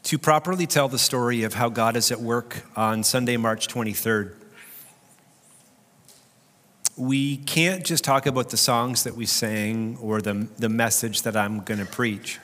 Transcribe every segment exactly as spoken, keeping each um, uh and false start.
To properly tell the story of how God is at work on Sunday, March twenty-third, we can't just talk about the songs that we sang or the, the message that I'm going to preach.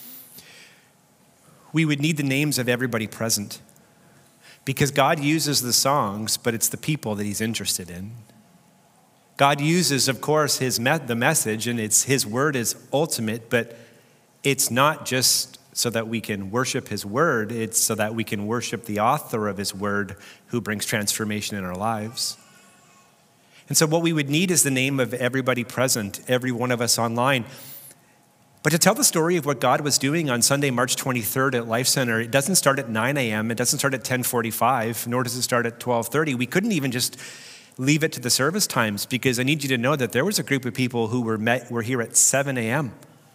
We would need the names of everybody present, because God uses the songs, but it's the people that he's interested in. God uses, of course, his me- the message, and it's his word is ultimate, but it's not just so that we can worship his word, it's so that we can worship the author of his word who brings transformation in our lives. And so what we would need is the name of everybody present, every one of us online. But to tell the story of what God was doing on Sunday, March twenty-third at Life Center, it doesn't start at nine a.m., it doesn't start at ten forty-five, nor does it start at twelve thirty. We couldn't even just leave it to the service times, because I need you to know that there was a group of people who were met, were here at seven a.m.,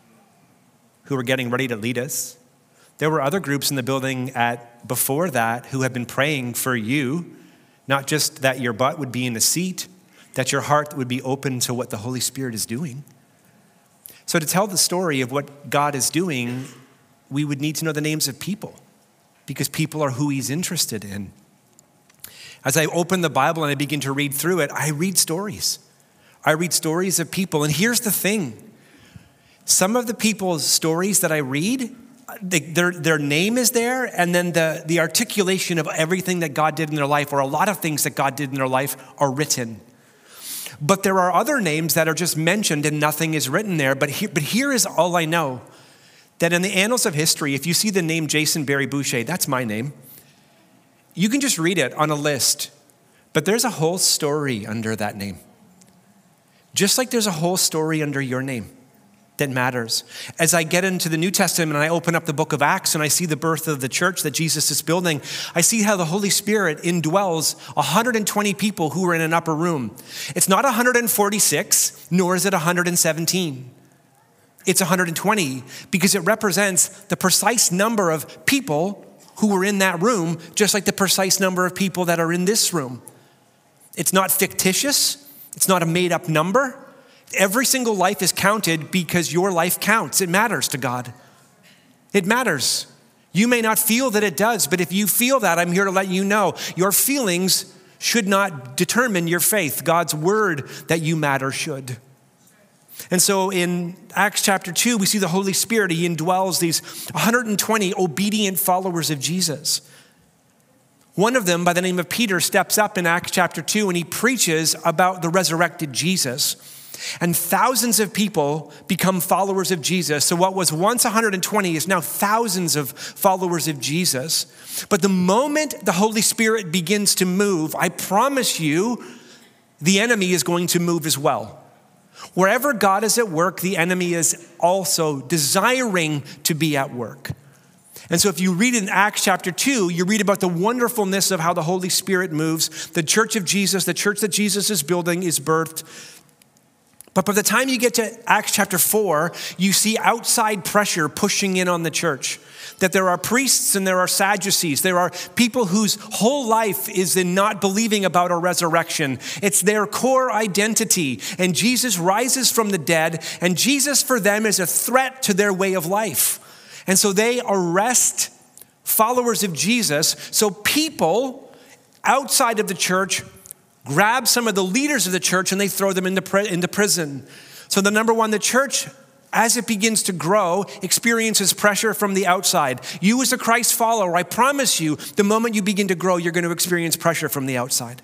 who were getting ready to lead us. There were other groups in the building at before that who have been praying for you, not just that your butt would be in the seat, that your heart would be open to what the Holy Spirit is doing. So to tell the story of what God is doing, we would need to know the names of people, because people are who he's interested in. As I open the Bible and I begin to read through it, I read stories. I read stories of people. And here's the thing. Some of the people's stories that I read, they, their, their name is there, and then the, the articulation of everything that God did in their life, or a lot of things that God did in their life, are written. But there are other names that are just mentioned and nothing is written there. But here, but here is all I know, that in the annals of history, if you see the name Jason Barry Boucher, that's my name. You can just read it on a list, but there's a whole story under that name. Just like there's a whole story under your name that matters. As I get into the New Testament and I open up the book of Acts and I see the birth of the church that Jesus is building, I see how the Holy Spirit indwells one hundred twenty people who are in an upper room. It's not one hundred forty-six, nor is it one hundred seventeen. It's one hundred twenty, because it represents the precise number of people who were in that room, just like the precise number of people that are in this room. It's not fictitious. It's not a made-up number. Every single life is counted because your life counts. It matters to God. It matters. You may not feel that it does, but if you feel that, I'm here to let you know your feelings should not determine your faith. God's word that you matter should. And so in Acts chapter two, we see the Holy Spirit. He indwells these one hundred twenty obedient followers of Jesus. One of them, by the name of Peter, steps up in Acts chapter two, and he preaches about the resurrected Jesus. And thousands of people become followers of Jesus. So what was once one hundred twenty is now thousands of followers of Jesus. But the moment the Holy Spirit begins to move, I promise you, the enemy is going to move as well. Wherever God is at work, the enemy is also desiring to be at work. And so if you read in Acts chapter two, you read about the wonderfulness of how the Holy Spirit moves. The church of Jesus, the church that Jesus is building, is birthed. But by the time you get to Acts chapter four, you see outside pressure pushing in on the church. That there are priests and there are Sadducees. There are people whose whole life is in not believing about a resurrection. It's their core identity. And Jesus rises from the dead, and Jesus for them is a threat to their way of life. And so they arrest followers of Jesus. So people outside of the church grab some of the leaders of the church and they throw them into, into prison. So the number one, the church, as it begins to grow, experiences pressure from the outside. You as a Christ follower, I promise you, the moment you begin to grow, you're going to experience pressure from the outside.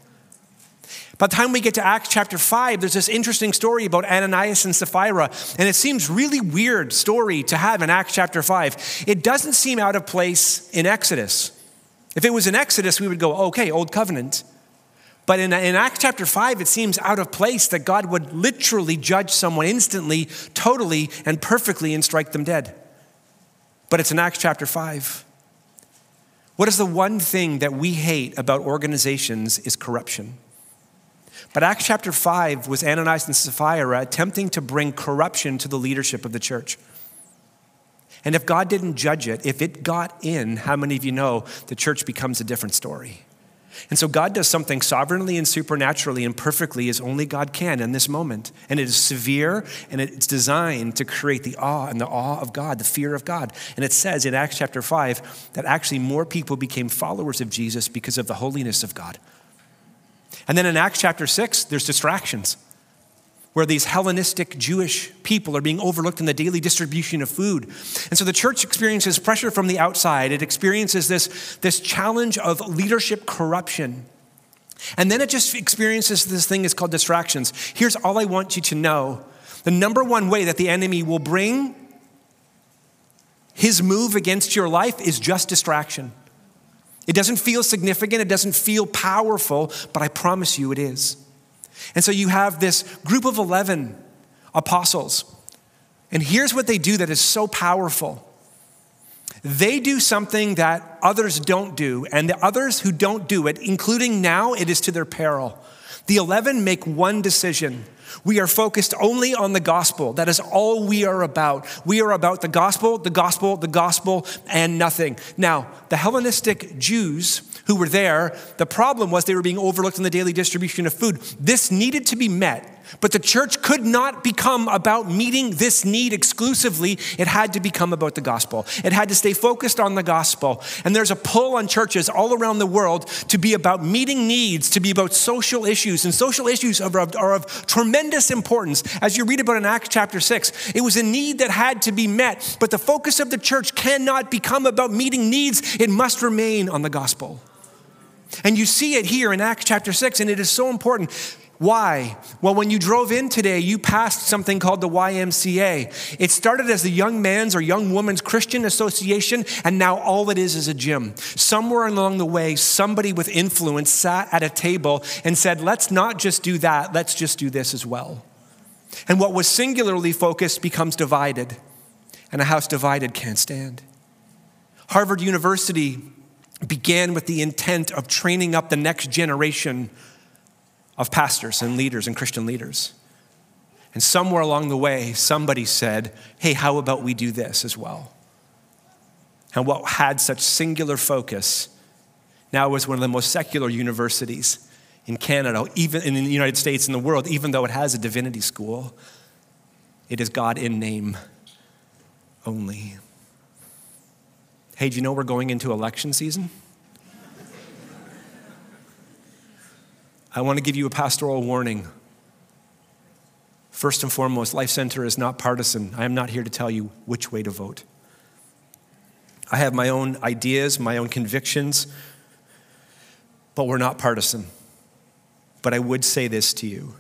By the time we get to Acts chapter five, there's this interesting story about Ananias and Sapphira, and it seems really weird story to have in Acts chapter five. It doesn't seem out of place in Exodus. If it was in Exodus, we would go, okay, Old Covenant. But in, in Acts chapter five, it seems out of place that God would literally judge someone instantly, totally, and perfectly and strike them dead. But it's in Acts chapter five. What is the one thing that we hate about organizations is corruption. But Acts chapter five was Ananias and Sapphira attempting to bring corruption to the leadership of the church. And if God didn't judge it, if it got in, how many of you know the church becomes a different story? And so God does something sovereignly and supernaturally and perfectly as only God can in this moment. And it is severe, and it's designed to create the awe and the awe of God, the fear of God. And it says in Acts chapter five that actually more people became followers of Jesus because of the holiness of God. And then in Acts chapter six, there's distractions, where these Hellenistic Jewish people are being overlooked in the daily distribution of food. And so the church experiences pressure from the outside. It experiences this, this challenge of leadership corruption. And then it just experiences this thing that's called distractions. Here's all I want you to know. The number one way that the enemy will bring his move against your life is just distraction. It doesn't feel significant. It doesn't feel powerful, but I promise you it is. And so you have this group of eleven apostles. And here's what they do that is so powerful. They do something that others don't do. And the others who don't do it, including now, it is to their peril. The eleven make one decision. We are focused only on the gospel. That is all we are about. We are about the gospel, the gospel, the gospel, and nothing. Now, the Hellenistic Jews who were there, the problem was they were being overlooked in the daily distribution of food. This needed to be met, but the church could not become about meeting this need exclusively. It had to become about the gospel. It had to stay focused on the gospel. And there's a pull on churches all around the world to be about meeting needs, to be about social issues. And social issues are of, are of tremendous importance. As you read about in Acts chapter six, it was a need that had to be met. But the focus of the church cannot become about meeting needs. It must remain on the gospel. And you see it here in Acts chapter six, and it is so important. Why? Well, when you drove in today, you passed something called the Y M C A. It started as the Young Man's or Young Woman's Christian Association, and now all it is is a gym. Somewhere along the way, somebody with influence sat at a table and said, let's not just do that, let's just do this as well. And what was singularly focused becomes divided, and a house divided can't stand. Harvard University began with the intent of training up the next generation of pastors and leaders and Christian leaders. And somewhere along the way, somebody said, hey, how about we do this as well? And what had such singular focus now was one of the most secular universities in Canada, even in the United States and the world, even though it has a divinity school. It is God in name only. Hey, do you know we're going into election season? I want to give you a pastoral warning. First and foremost, Life Center is not partisan. I am not here to tell you which way to vote. I have my own ideas, my own convictions, but we're not partisan. But I would say this to you.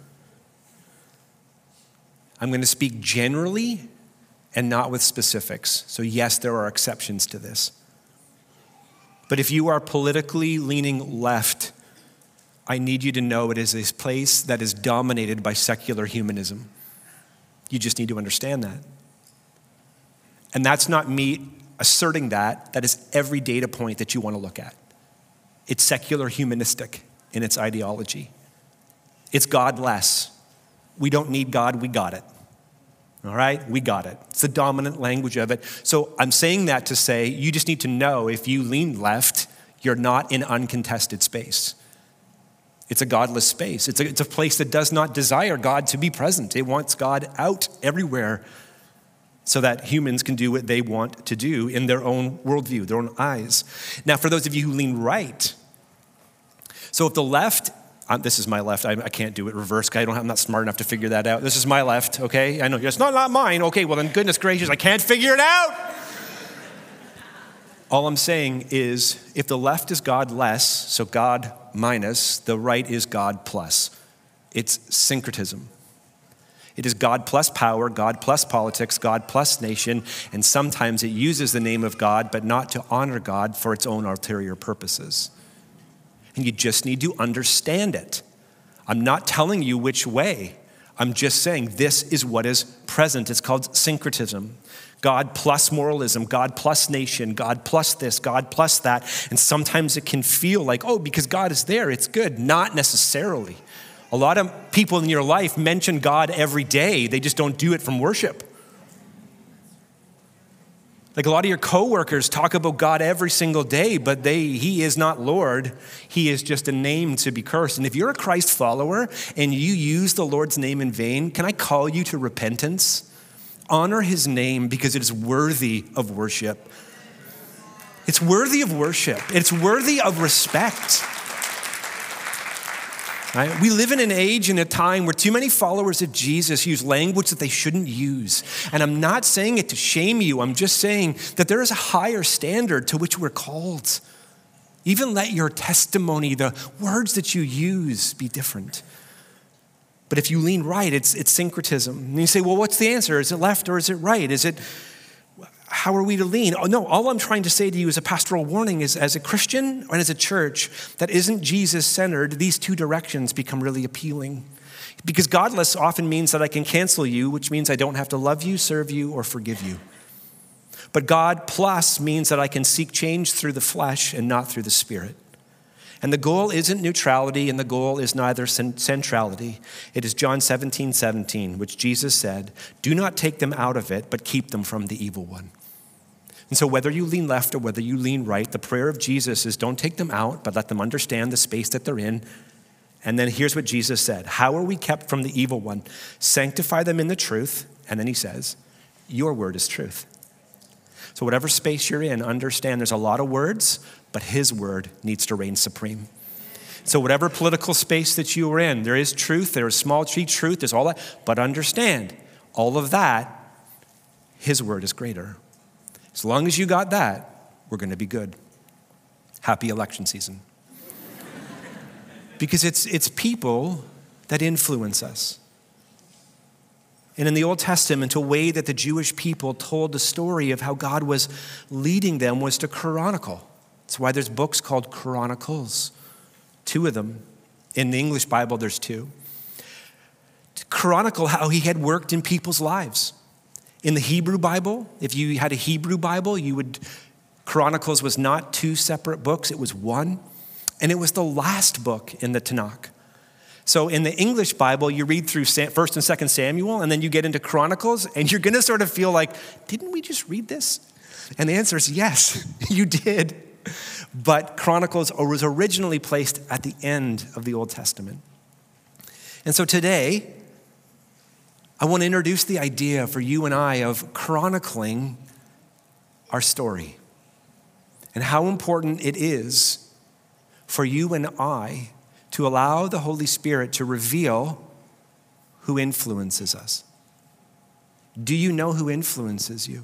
I'm going to speak generally and not with specifics. So yes, there are exceptions to this. But if you are politically leaning left, I need you to know it is a place that is dominated by secular humanism. You just need to understand that. And that's not me asserting that. That is every data point that you want to look at. It's secular humanistic in its ideology. It's godless. We don't need God, we got it. All right, we got it. It's the dominant language of it. So I'm saying that to say you just need to know if you lean left, you're not in uncontested space. It's a godless space. It's a, it's a place that does not desire God to be present. It wants God out everywhere so that humans can do what they want to do in their own worldview, their own eyes. Now, for those of you who lean right, so if the left, Um, this is my left. I, I can't do it reverse. I don't, I'm not smart enough to figure that out. This is my left, okay? I know, it's not, not mine. Okay, well then goodness gracious, I can't figure it out. All I'm saying is if the left is God less, so God minus, the right is God plus. It's syncretism. It is God plus power, God plus politics, God plus nation, and sometimes it uses the name of God, but not to honor God for its own ulterior purposes. And you just need to understand it. I'm not telling you which way. I'm just saying this is what is present. It's called syncretism. God plus moralism, God plus nation, God plus this, God plus that. And sometimes it can feel like, oh, because God is there, it's good. Not necessarily. A lot of people in your life mention God every day. They just don't do it from worship. Like a lot of your coworkers talk about God every single day, but they he is not Lord. He is just a name to be cursed. And if you're a Christ follower and you use the Lord's name in vain, can I call you to repentance? Honor his name because it is worthy of worship. It's worthy of worship. It's worthy of respect. Right? We live in an age and a time where too many followers of Jesus use language that they shouldn't use. And I'm not saying it to shame you. I'm just saying that there is a higher standard to which we're called. Even let your testimony, the words that you use, be different. But if you lean right, it's, it's syncretism. And you say, well, what's the answer? Is it left or is it right? Is it, how are we to lean? Oh, no, all I'm trying to say to you as a pastoral warning is as a Christian and as a church that isn't Jesus-centered, these two directions become really appealing. Because godless often means that I can cancel you, which means I don't have to love you, serve you, or forgive you. But God plus means that I can seek change through the flesh and not through the Spirit. And the goal isn't neutrality, and the goal is neither centrality. It is John seventeen seventeen, which Jesus said, do not take them out of it, but keep them from the evil one. And so whether you lean left or whether you lean right, the prayer of Jesus is don't take them out, but let them understand the space that they're in. And then here's what Jesus said. How are we kept from the evil one? Sanctify them in the truth. And then he says, your word is truth. So whatever space you're in, understand there's a lot of words, but his word needs to reign supreme. So whatever political space that you are in, there is truth, there is small t truth, there's all that, but understand, all of that, his word is greater. As long as you got that, we're going to be good. Happy election season. Because it's, it's people that influence us. And in the Old Testament, a way that the Jewish people told the story of how God was leading them was to chronicle. That's why there's books called Chronicles, two of them. In the English Bible, there's two. To chronicle how he had worked in people's lives. In the Hebrew Bible, if you had a Hebrew Bible, you would, Chronicles was not two separate books, it was one. And it was the last book in the Tanakh. So in the English Bible, you read through First and Second Samuel, and then you get into Chronicles, and you're going to sort of feel like, didn't we just read this? And the answer is yes, you did. But Chronicles was originally placed at the end of the Old Testament. And so today, I want to introduce the idea for you and I of chronicling our story and how important it is for you and I to allow the Holy Spirit to reveal who influences us. Do you know who influences you?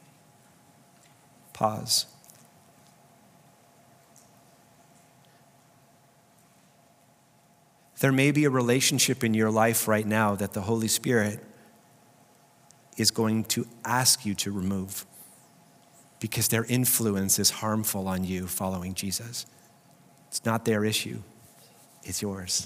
Pause. There may be a relationship in your life right now that the Holy Spirit is going to ask you to remove because their influence is harmful on you following Jesus. It's not their issue. It's yours.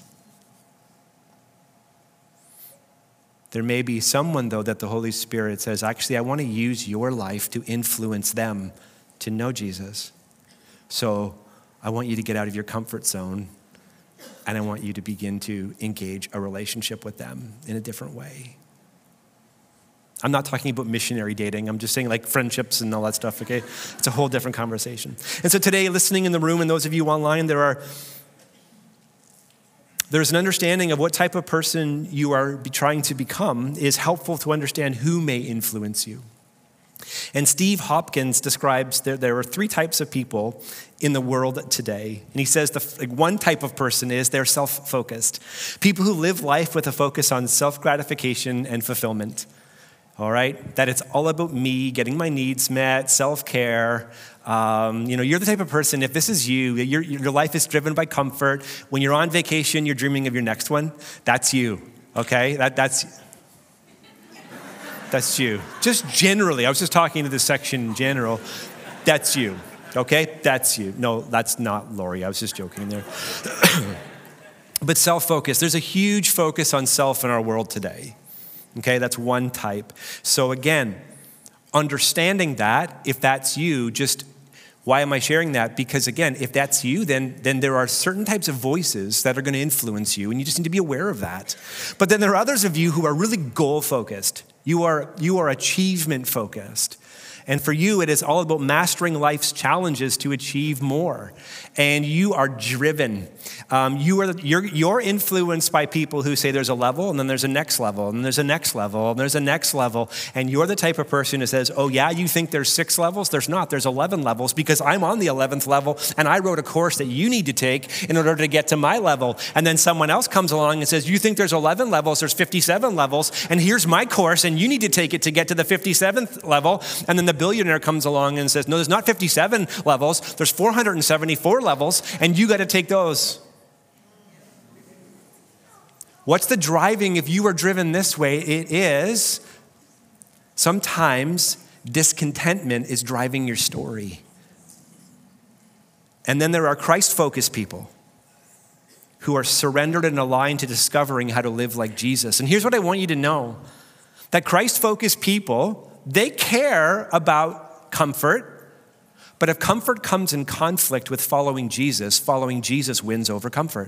There may be someone, though, that the Holy Spirit says, actually, I want to use your life to influence them to know Jesus. So I want you to get out of your comfort zone, and I want you to begin to engage a relationship with them in a different way. I'm not talking about missionary dating. I'm just saying like friendships and all that stuff, okay? It's a whole different conversation. And so today, listening in the room and those of you online, there are There's an understanding of what type of person you are trying to become is helpful to understand who may influence you. And Steve Hopkins describes there, there are three types of people in the world today. And he says the like one type of person is they're self-focused. People who live life with a focus on self-gratification and fulfillment. All right? That it's all about me, getting my needs met, self-care. Um, you know, you're the type of person, if this is you, your, your life is driven by comfort. When you're on vacation, you're dreaming of your next one. That's you, okay? That, that's, that's you. Just generally, I was just talking to this section in general. That's you, okay? That's you. No, that's not Lori. I was just joking there. But self-focus, there's a huge focus on self in our world today. Okay, that's one type. So again, understanding that, if that's you, just why am I sharing that? Because again, if that's you, then, then there are certain types of voices that are going to influence you, and you just need to be aware of that. But then there are others of you who are really goal-focused. You are, you are achievement-focused. And for you, it is all about mastering life's challenges to achieve more. And you are driven. Um, you are, you're, you're influenced by people who say there's a level, and then there's a next level, and there's a next level, and there's a next level. And you're the type of person who says, oh yeah, you think there's six levels? There's not, there's eleven levels, because I'm on the eleventh level, and I wrote a course that you need to take in order to get to my level. And then someone else comes along and says, you think there's eleven levels, there's fifty-seven levels, and here's my course, and you need to take it to get to the fifty-seventh level. And then the billionaire comes along and says, no, there's not fifty-seven levels, there's four hundred seventy-four levels, and you got to take those. What's the driving if you are driven this way? It is sometimes discontentment is driving your story. And then there are Christ-focused people who are surrendered and aligned to discovering how to live like Jesus. And here's what I want you to know, that Christ-focused people, they care about comfort, but if comfort comes in conflict with following Jesus, following Jesus wins over comfort.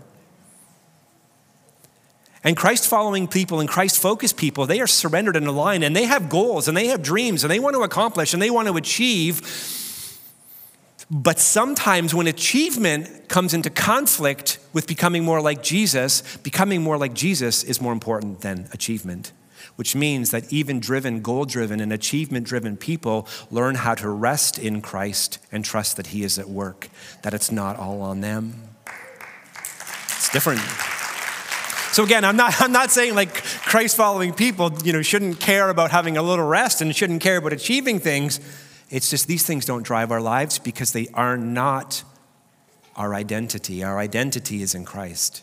And Christ-following people and Christ-focused people, they are surrendered and aligned, and they have goals, and they have dreams, and they want to accomplish, and they want to achieve. But sometimes when achievement comes into conflict with becoming more like Jesus, becoming more like Jesus is more important than achievement, which means that even driven, goal-driven, and achievement-driven people learn how to rest in Christ and trust that he is at work, that it's not all on them. It's different. So again, I'm not, I'm not saying like Christ-following people, you know, shouldn't care about having a little rest and shouldn't care about achieving things. It's just these things don't drive our lives because they are not our identity. Our identity is in Christ.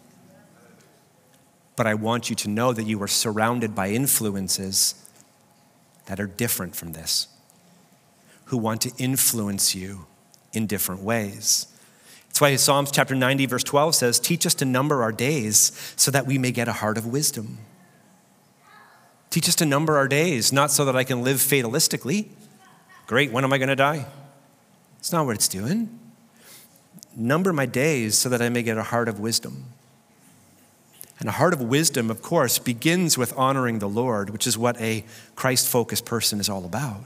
But I want you to know that you are surrounded by influences that are different from this, who want to influence you in different ways. That's why Psalms chapter ninety, verse twelve says, teach us to number our days so that we may get a heart of wisdom. Teach us to number our days, not so that I can live fatalistically. Great, when am I going to die? It's not what it's doing. Number my days so that I may get a heart of wisdom. And a heart of wisdom, of course, begins with honoring the Lord, which is what a Christ-focused person is all about.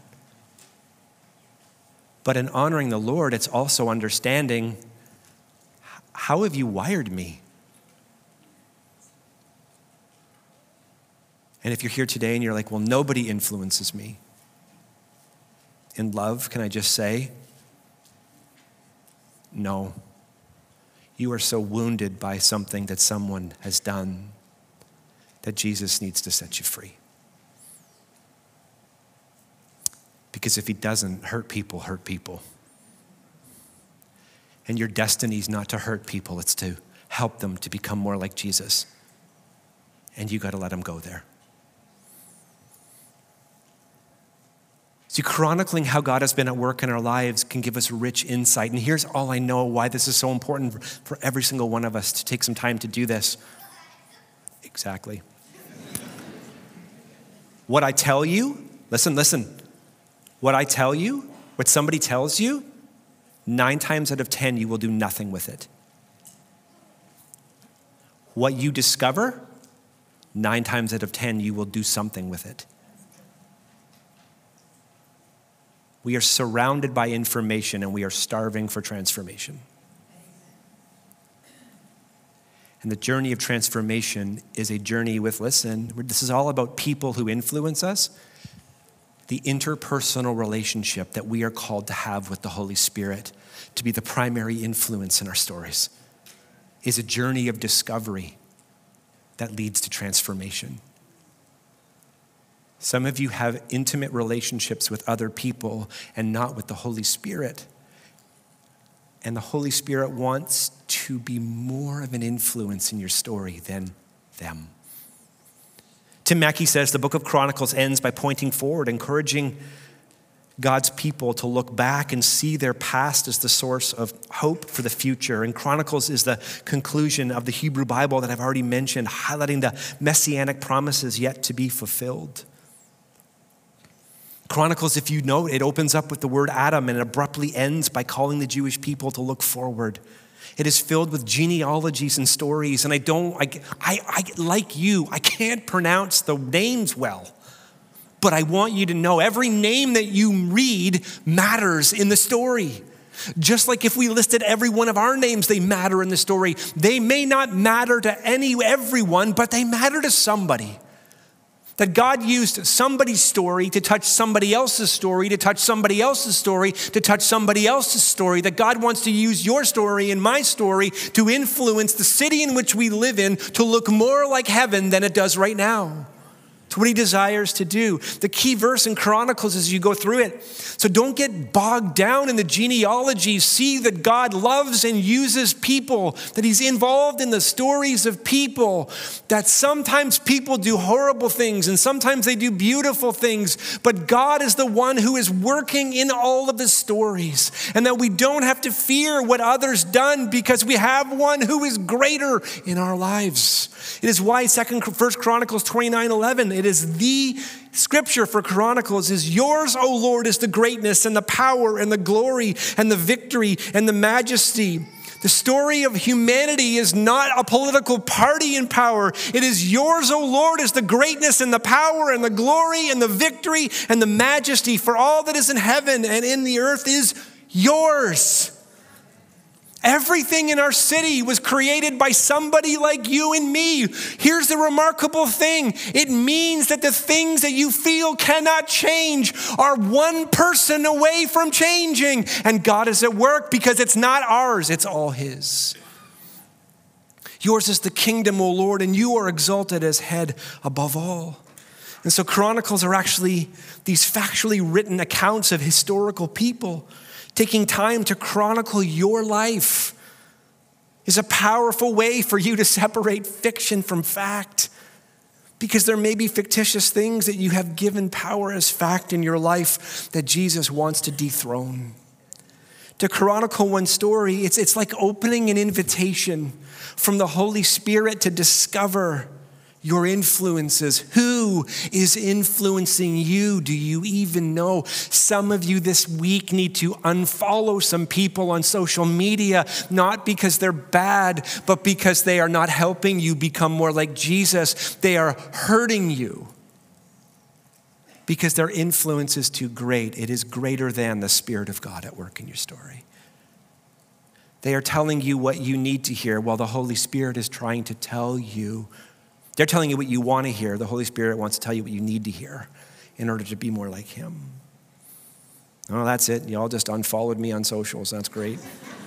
But in honoring the Lord, it's also understanding, how have you wired me? And if you're here today and you're like, well, nobody influences me. In love, can I just say, no. You are so wounded by something that someone has done that Jesus needs to set you free. Because if he doesn't, hurt people hurt people. And your destiny is not to hurt people, it's to help them to become more like Jesus. And you got to let them go there. See, chronicling how God has been at work in our lives can give us rich insight. And here's all I know why this is so important for every single one of us to take some time to do this. Exactly. What I tell you, listen, listen. What I tell you, what somebody tells you, nine times out of ten, you will do nothing with it. What you discover, nine times out of ten, you will do something with it. We are surrounded by information and we are starving for transformation. And the journey of transformation is a journey with, listen, this is all about people who influence us. The interpersonal relationship that we are called to have with the Holy Spirit to be the primary influence in our stories is a journey of discovery that leads to transformation. Some of you have intimate relationships with other people and not with the Holy Spirit. And the Holy Spirit wants to be more of an influence in your story than them. Tim Mackey says the book of Chronicles ends by pointing forward, encouraging God's people to look back and see their past as the source of hope for the future. And Chronicles is the conclusion of the Hebrew Bible that I've already mentioned, highlighting the messianic promises yet to be fulfilled. Chronicles, if you note, it opens up with the word Adam and it abruptly ends by calling the Jewish people to look forward. It is filled with genealogies and stories, and I don't, I, I, I like you, I can't pronounce the names well, But I want you to know every name that you read matters in the story. Just like if we listed every one of our names, they matter in the story. They may not matter to any everyone, but they matter to somebody. That God used somebody's story to touch somebody else's story, to touch somebody else's story, to touch somebody else's story. That God wants to use your story and my story to influence the city in which we live in to look more like heaven than it does right now. It's what he desires to do. The key verse in Chronicles as you go through it. So don't get bogged down in the genealogy. See that God loves and uses people, that he's involved in the stories of people, that sometimes people do horrible things and sometimes they do beautiful things, but God is the one who is working in all of the stories, and that we don't have to fear what others done because we have one who is greater in our lives. It is why Second, First Chronicles twenty-nine eleven, it is the scripture for Chronicles, is yours, O Lord, is the greatness and the power and the glory and the victory and the majesty. The story of humanity is not a political party in power. It is yours, O Lord, is the greatness and the power and the glory and the victory and the majesty, for all that is in heaven and in the earth is yours. Everything in our city was created by somebody like you and me. Here's the remarkable thing. It means that the things that you feel cannot change are one person away from changing. And God is at work because it's not ours, it's all his. Yours is the kingdom, O Lord, and you are exalted as head above all. And so Chronicles are actually these factually written accounts of historical people. Taking time to chronicle your life is a powerful way for you to separate fiction from fact, because there may be fictitious things that you have given power as fact in your life that Jesus wants to dethrone. To chronicle one story, it's, it's like opening an invitation from the Holy Spirit to discover your influences. Who is influencing you? Do you even know? Some of you this week need to unfollow some people on social media, not because they're bad, but because they are not helping you become more like Jesus. They are hurting you because their influence is too great. It is greater than the Spirit of God at work in your story. They are telling you what you need to hear while the Holy Spirit is trying to tell you. They're telling you what you want to hear. The Holy Spirit wants to tell you what you need to hear in order to be more like him. Oh, that's it. You all just unfollowed me on socials. That's great.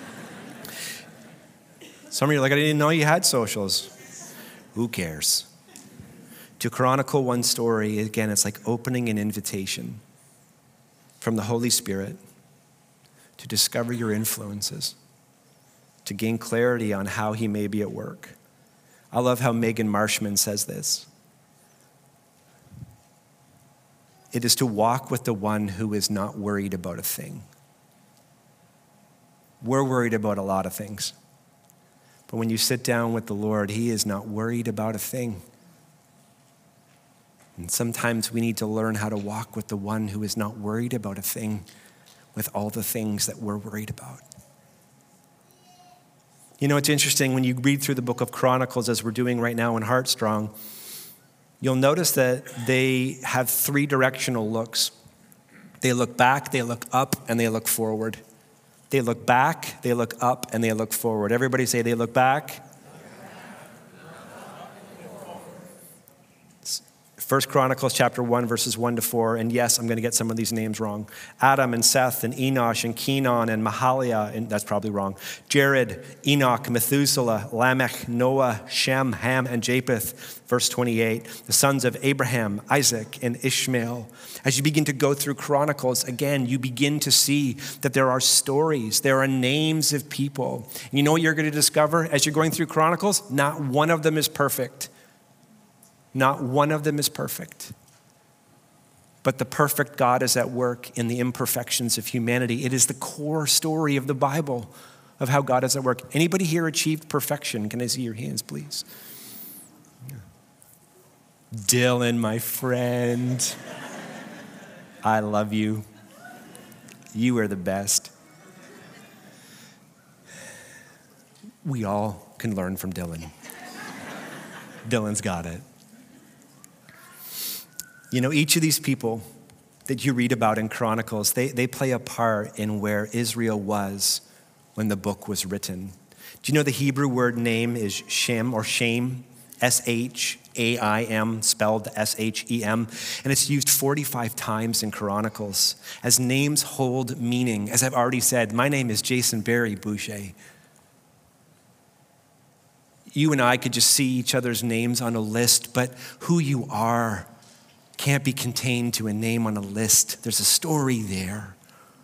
Some of you are like, I didn't know you had socials. Who cares? To chronicle one story, again, it's like opening an invitation from the Holy Spirit to discover your influences, to gain clarity on how he may be at work. I love how Megan Marshman says this. It is to walk with the one who is not worried about a thing. We're worried about a lot of things. But when you sit down with the Lord, he is not worried about a thing. And sometimes we need to learn how to walk with the one who is not worried about a thing with all the things that we're worried about. You know, it's interesting when you read through the book of Chronicles, as we're doing right now in Heartstrong, you'll notice that they have three directional looks. They look back, they look up, and they look forward. They look back, they look up, and they look forward. Everybody say they look back. First Chronicles chapter one, verses one to four. And yes, I'm going to get some of these names wrong. Adam and Seth and Enosh and Kenan and Mahaliah, and that's probably wrong. Jared, Enoch, Methuselah, Lamech, Noah, Shem, Ham, and Japheth. Verse twenty-eight, the sons of Abraham, Isaac, and Ishmael. As you begin to go through Chronicles, again, you begin to see that there are stories, there are names of people. And you know what you're going to discover as you're going through Chronicles? Not one of them is perfect. Not one of them is perfect. But the perfect God is at work in the imperfections of humanity. It is the core story of the Bible of how God is at work. Anybody here achieved perfection? Can I see your hands, please? Yeah. Dylan, my friend. I love you. You are the best. We all can learn from Dylan. Dylan's got it. You know, each of these people that you read about in Chronicles, they, they play a part in where Israel was when the book was written. Do you know the Hebrew word name is Shem or Shem? S H A I M, spelled S H E M. And it's used forty-five times in Chronicles as names hold meaning. As I've already said, my name is Jason Barry Boucher. You and I could just see each other's names on a list, but who you are can't be contained to a name on a list. There's a story there.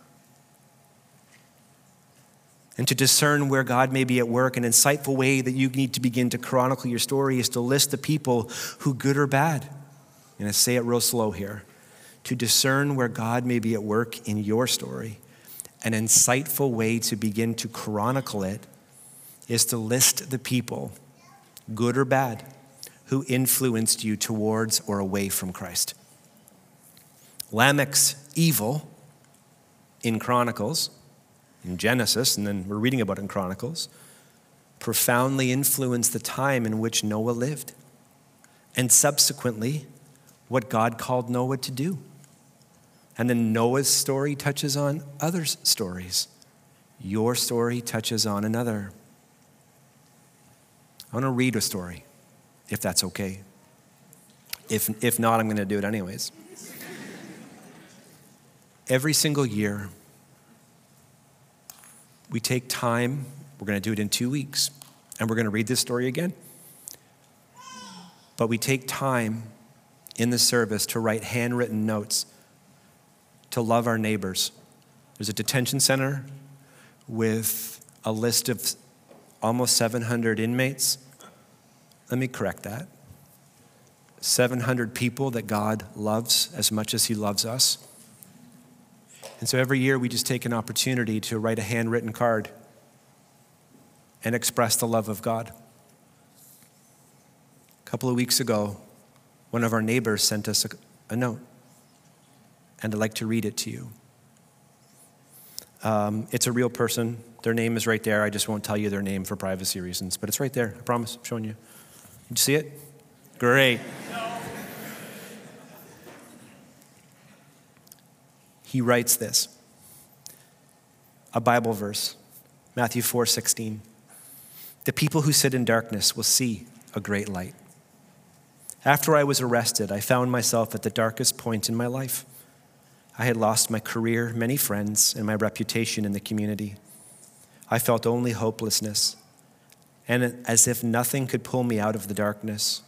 And to discern where God may be at work, an insightful way that you need to begin to chronicle your story is to list the people who, good or bad, and I say it real slow here, to discern where God may be at work in your story. An insightful way to begin to chronicle it is to list the people, good or bad, who influenced you towards or away from Christ. Lamech's evil in Chronicles, in Genesis, and then we're reading about it in Chronicles, profoundly influenced the time in which Noah lived, and subsequently what God called Noah to do. And then Noah's story touches on others' stories. Your story touches on another. I want to read a story, if that's okay. If, if not, I'm going to do it anyways. Every single year, we take time, we're going to do it in two weeks, and we're going to read this story again. But we take time in the service to write handwritten notes to love our neighbors. There's a detention center with a list of almost seven hundred inmates. Let me correct that. seven hundred people that God loves as much as he loves us. And so every year we just take an opportunity to write a handwritten card and express the love of God. A couple of weeks ago, one of our neighbors sent us a, a note, and I'd like to read it to you. Um, it's a real person. Their name is right there. I just won't tell you their name for privacy reasons, but it's right there. I promise. I'm showing you. Did you see it? Great. He writes this, a Bible verse, Matthew four sixteen. The people who sit in darkness will see a great light. After I was arrested, I found myself at the darkest point in my life. I had lost my career, many friends, and my reputation in the community. I felt only hopelessness, and as if nothing could pull me out of the darkness.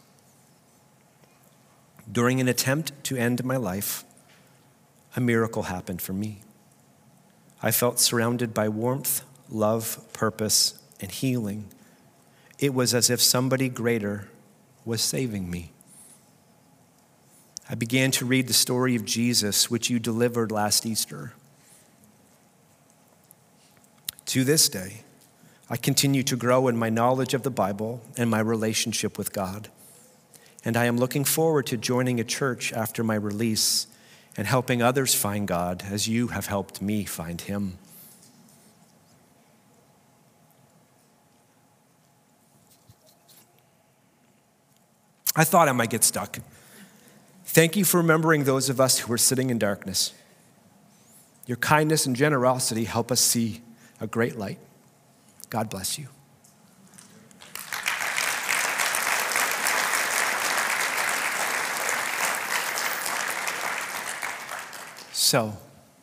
During an attempt to end my life, a miracle happened for me. I felt surrounded by warmth, love, purpose, and healing. It was as if somebody greater was saving me. I began to read the story of Jesus, which you delivered last Easter. To this day, I continue to grow in my knowledge of the Bible and my relationship with God. And I am looking forward to joining a church after my release and helping others find God as you have helped me find him. I thought I might get stuck. Thank you for remembering those of us who are sitting in darkness. Your kindness and generosity help us see a great light. God bless you. So,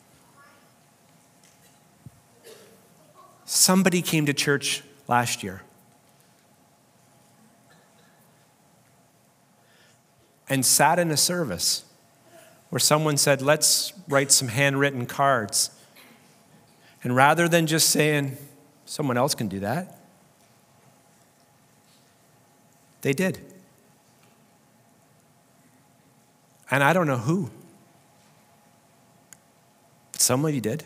somebody came to church last year and sat in a service where someone said, let's write some handwritten cards. And rather than just saying, someone else can do that, they did. And I don't know who. Somebody did.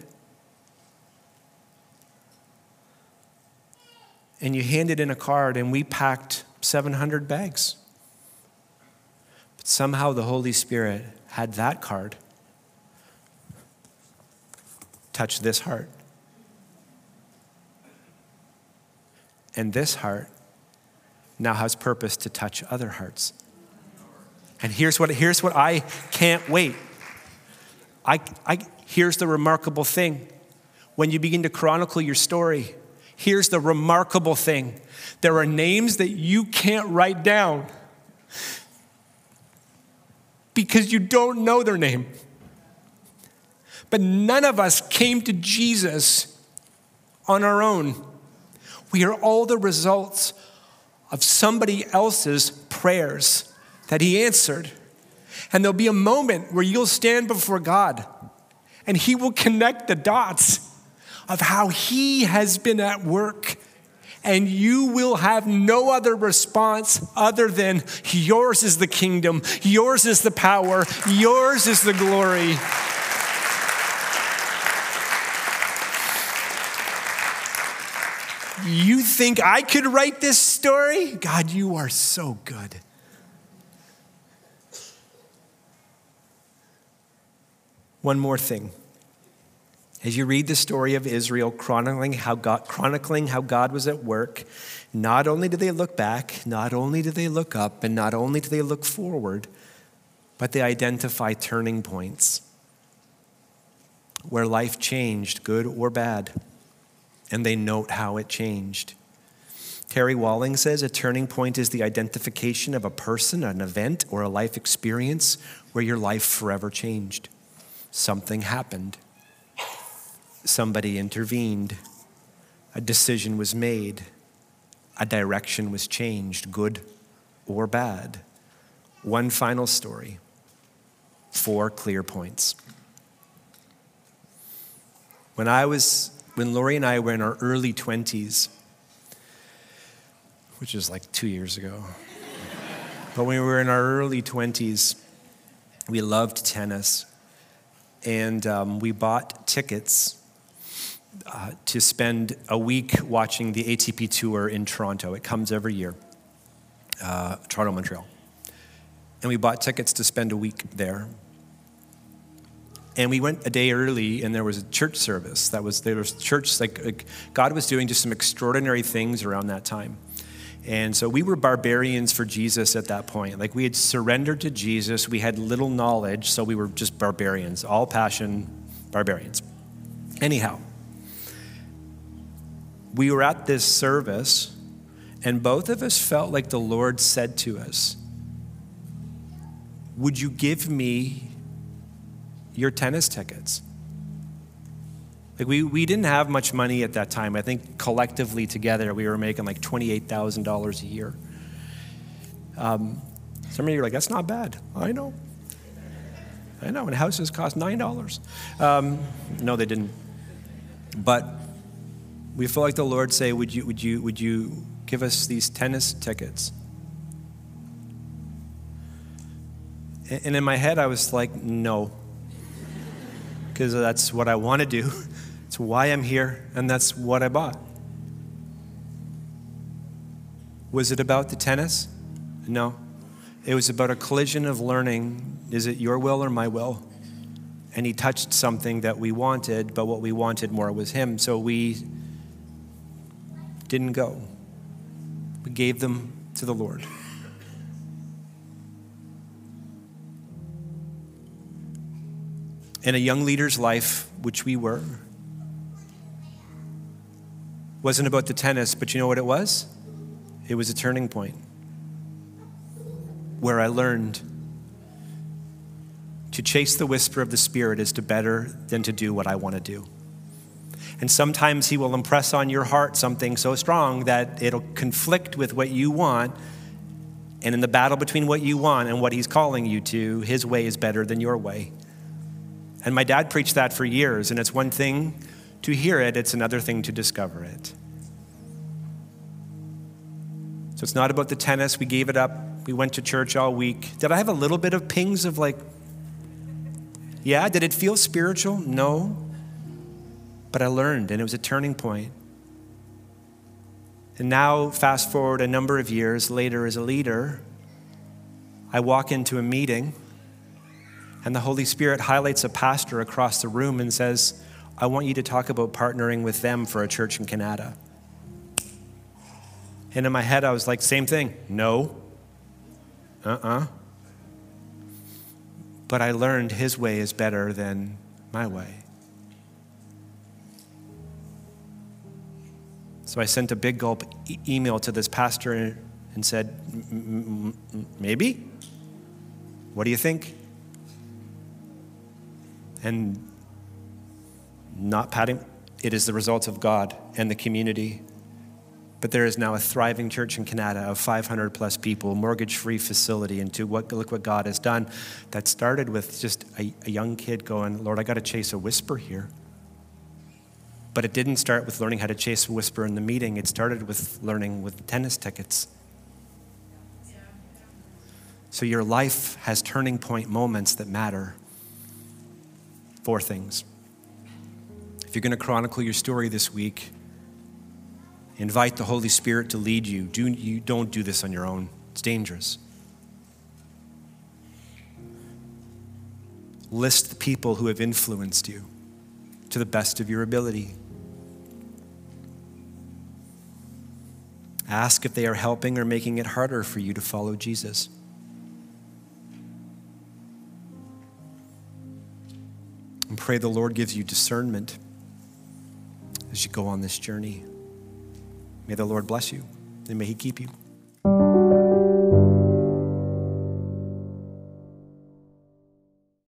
And you handed in a card, and we packed seven hundred bags. But somehow the Holy Spirit had that card touch this heart. And this heart now has purpose to touch other hearts. And here's what, here's what I can't wait. I, I, here's the remarkable thing. When you begin to chronicle your story, here's the remarkable thing. There are names that you can't write down because you don't know their name. But none of us came to Jesus on our own. We are all the results of somebody else's prayers that he answered. And there'll be a moment where you'll stand before God and he will connect the dots of how he has been at work. And you will have no other response other than yours is the kingdom, yours is the power, yours is the glory. You think I could write this story? God, you are so good. One more thing. As you read the story of Israel chronicling how God, chronicling how God was at work, not only do they look back, not only do they look up, and not only do they look forward, but they identify turning points where life changed, good or bad, and they note how it changed. Terry Walling says a turning point is the identification of a person, an event, or a life experience where your life forever changed. Something happened. Somebody intervened. A decision was made. A direction was changed, good or bad. One final story. Four clear points. When I was, when Lori and I were in our early twenties, which is like two years ago, but when we were in our early twenties, we loved tennis, and um, we bought tickets Uh, to spend a week watching the A T P Tour in Toronto. It comes every year, uh, Toronto, Montreal. And we bought tickets to spend a week there. And we went a day early, and there was a church service. That was, there was church, like, like God was doing just some extraordinary things around that time. And so we were barbarians for Jesus at that point. Like, we had surrendered to Jesus. We had little knowledge, so we were just barbarians, all passion barbarians. Anyhow, we were at this service, and both of us felt like the Lord said to us, would you give me your tennis tickets? Like, we, we didn't have much money at that time. I think collectively together, we were making like twenty-eight thousand dollars a year. Um, some of you are like, that's not bad. I know. I know, and houses cost nine dollars. Um, no, they didn't. But we felt like the Lord say, would you, would you, would you give us these tennis tickets? And in my head, I was like, no. Because that's what I want to do. It's why I'm here, and that's what I bought. Was it about the tennis? No. It was about a collision of learning, is it your will or my will? And he touched something that we wanted, but what we wanted more was him. So we didn't go. We gave them to the Lord. In a young leader's life, which we were, wasn't about the tennis, but you know what it was? It was a turning point where I learned to chase the whisper of the Spirit is to better than to do what I want to do. And sometimes he will impress on your heart something so strong that it'll conflict with what you want. And in the battle between what you want and what he's calling you to, his way is better than your way. And my dad preached that for years, and it's one thing to hear it, it's another thing to discover it. So it's not about the tennis. We gave it up. We went to church all week. Did I have a little bit of pings of like, yeah, did it feel spiritual? No. But I learned, and it was a turning point. And now, fast forward a number of years later as a leader, I walk into a meeting, and the Holy Spirit highlights a pastor across the room and says, I want you to talk about partnering with them for a church in Canada. And in my head, I was like, same thing. No. Uh-uh. but I learned his way is better than my way. So I sent a big gulp e- email to this pastor and said, maybe? What do you think? And not patting, it is the result of God and the community. But there is now a thriving church in Canada of five hundred plus people, mortgage-free facility, and to what, look what God has done. That started with just a, a young kid going, Lord, I got to chase a whisper here. But it didn't start with learning how to chase a whisper in the meeting. It started with learning with tennis tickets. So your life has turning point moments that matter. Four things. If you're going to chronicle your story this week, invite the Holy Spirit to lead you. Do, you don't do this on your own. It's dangerous. List the people who have influenced you to the best of your ability. Ask if they are helping or making it harder for you to follow Jesus. And pray the Lord gives you discernment as you go on this journey. May the Lord bless you, and may he keep you.